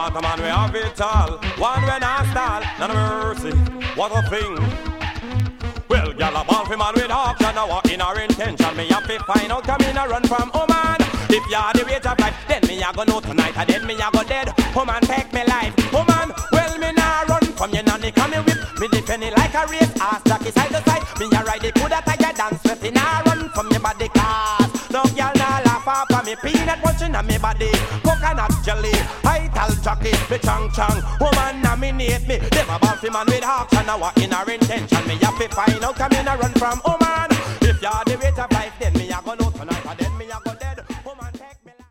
want a man we have it all. One when I stall, none of mercy. What a thing. Well, gal a ball for man with option. Now what in our intention? Me have to find out, come in a run from woman. If you are the rate of life, then me a go know tonight, and then me a go dead. Woman take me life, woman. Well, me nah run from you, nanny come me whip. Me defend it like a race, ass jockey side to side. Me a ride it good at a get dance with. Me nah run from your body cars. No gal nah laugh off of me peanut punching on me body. Coconut jelly, ital jockey, me chang chang. Woman nominate me, them a ball for man with auction. Now what in our intention? Me have to find out, come in a run from woman. If you are the rate of life, then me